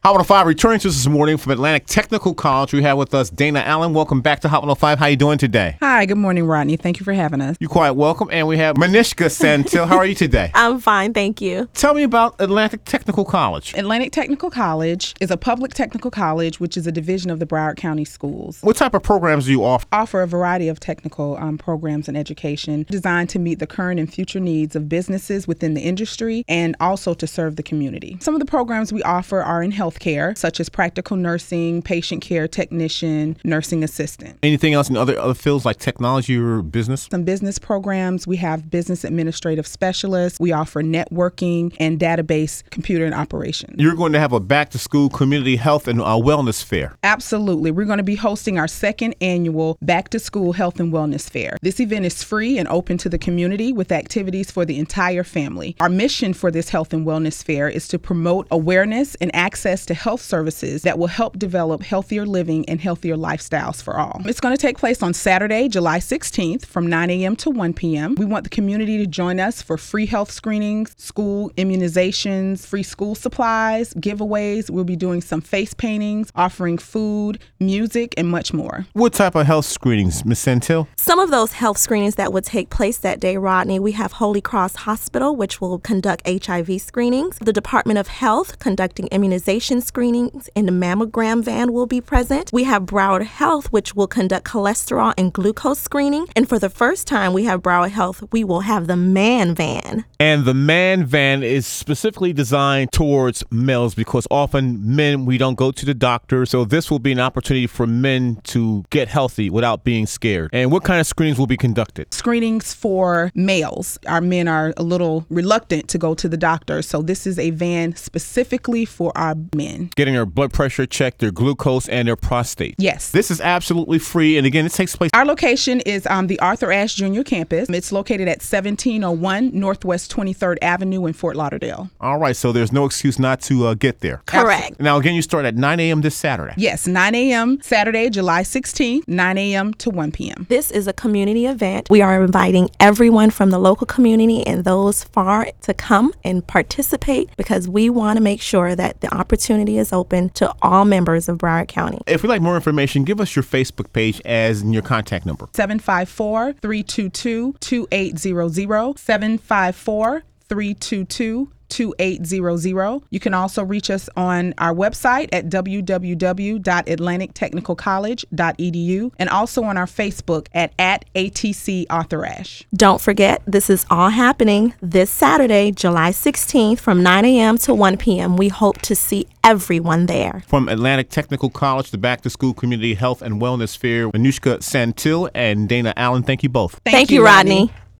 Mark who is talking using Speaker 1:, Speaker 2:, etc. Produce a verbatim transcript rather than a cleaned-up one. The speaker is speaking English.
Speaker 1: Hot one oh five returning to us this morning from Atlantic Technical College. We have with us Dana Allen. Welcome back to Hot one oh five. How are you doing today?
Speaker 2: Hi, good morning, Rodney. Thank you for having us.
Speaker 1: You're quite welcome. And we have Manishka Santil. How are you today?
Speaker 3: I'm fine, thank you.
Speaker 1: Tell me about Atlantic Technical College.
Speaker 2: Atlantic Technical College is a public technical college, which is a division of the Broward County Schools.
Speaker 1: What type of programs do you offer?
Speaker 2: Offer a variety of technical um, programs and education designed to meet the current and future needs of businesses within the industry and also to serve the community. Some of the programs we offer are in healthcare, such as practical nursing, patient care technician, nursing assistant.
Speaker 1: Anything else in other, other fields like technology or business?
Speaker 2: Some business programs. We have business administrative specialists. We offer networking and database computer and operations.
Speaker 1: You're going to have a back-to-school community health and uh, wellness fair.
Speaker 2: Absolutely. We're going to be hosting our second annual back-to-school health and wellness fair. This event is free and open to the community with activities for the entire family. Our mission for this health and wellness fair is to promote awareness and access to health services that will help develop healthier living and healthier lifestyles for all. It's going to take place on Saturday, July sixteenth from nine a.m. to one p.m. We want the community to join us for free health screenings, school immunizations, free school supplies, giveaways. We'll be doing some face paintings, offering food, music, and much more.
Speaker 1: What type of health screenings, Miz Santil?
Speaker 3: Some of those health screenings that would take place that day, Rodney, we have Holy Cross Hospital, which will conduct H I V screenings. The Department of Health conducting immunization screenings, and the mammogram van will be present. We have Broward Health, which will conduct cholesterol and glucose screening. And for the first time we have Broward Health, we will have the man van.
Speaker 1: And the man van is specifically designed towards males because often men, we don't go to the doctor. So this will be an opportunity for men to get healthy without being scared. And what kind of screenings will be conducted?
Speaker 2: Screenings for males. Our men are a little reluctant to go to the doctor. So this is a van specifically for our men.
Speaker 1: Getting their blood pressure checked, their glucose, and their prostate.
Speaker 2: Yes.
Speaker 1: This is absolutely free. And again, it takes place.
Speaker 2: Our location is on the Arthur Ashe Junior Campus. It's located at seventeen oh one Northwest twenty-third Avenue in Fort Lauderdale.
Speaker 1: All right. So there's no excuse not to uh, get there.
Speaker 3: Correct.
Speaker 1: Absolutely. Now, again, you start at nine a.m. this Saturday.
Speaker 2: Yes, nine a.m. Saturday, July sixteenth, nine a.m. to one p.m.
Speaker 3: This is a community event. We are inviting everyone from the local community and those far to come and participate because we want to make sure that the opportunity is open to all members of Broward County.
Speaker 1: If you'd like more information, give us your Facebook page as in your contact number.
Speaker 2: seven five four, three two two, two eight zero zero, seven five four, three two two, two eight zero zero. You can also reach us on our website at w w w dot atlantic technical college dot e d u and also on our Facebook at, at A T C Arthur Ashe.
Speaker 3: Don't forget, this is all happening this Saturday, July sixteenth from nine a.m. to one p.m. We hope to see everyone there.
Speaker 1: From Atlantic Technical College, the Back to School Community Health and Wellness Fair, Manishka Santil and Dana Allen, thank you both.
Speaker 3: Thank, thank you, Rodney. Rodney.